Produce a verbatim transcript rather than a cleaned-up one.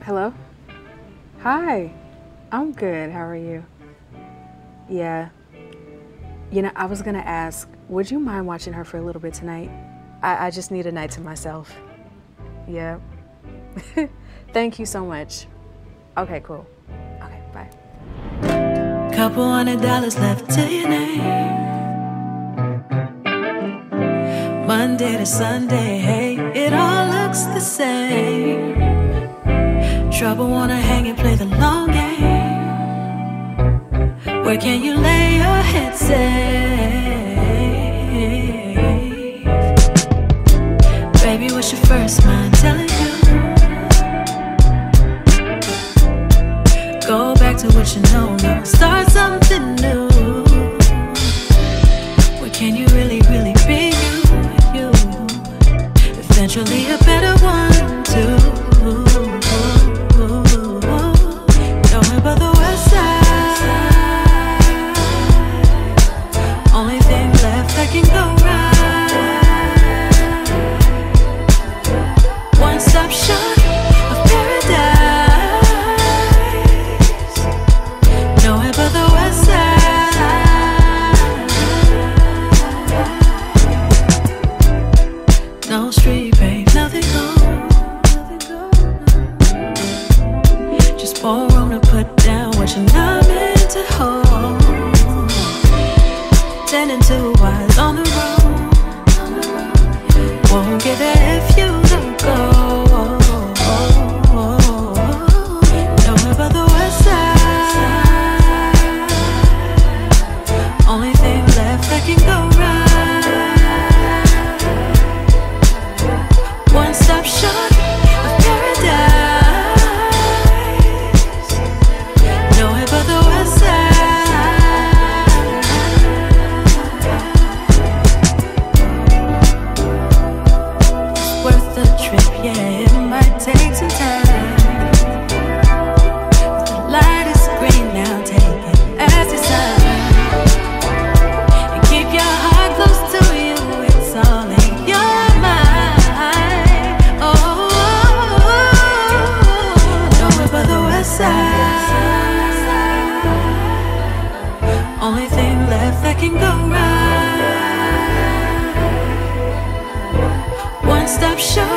Hello? Hi. I'm good. How are you? Yeah. You know, I was gonna ask, would you mind watching her for a little bit tonight? I, I just need a night to myself. Yeah. Thank you so much. Okay, cool. Okay, bye. Couple hundred dollars left to your name. Monday to Sunday, hey, it all looks the same. Trouble wanna hang and play the long game. Where can you lay your head safe? Baby, what's your first mind telling you? Go back to what you know, no, start something new. Where can you really, really be you, you? Eventually a better one too. Nowhere but the west side. Only thing left that can go right. One stop shop of paradise. Nowhere but the west side. No street, babe, nothing goes. Just more room to put down what you're not meant to hold. Ten and two wise on the road. Won't get there if you don't go. Nowhere but the west side. Only thing left that can go right. One stop shop of paradise. Nowhere but the west side. It's worth the trip, yeah, it might take some time. The light is green now, take it as a sign. And keep your heart close to you, it's all in your mind. Oh, nowhere but the west side. Only thing left that can go right. One stop shop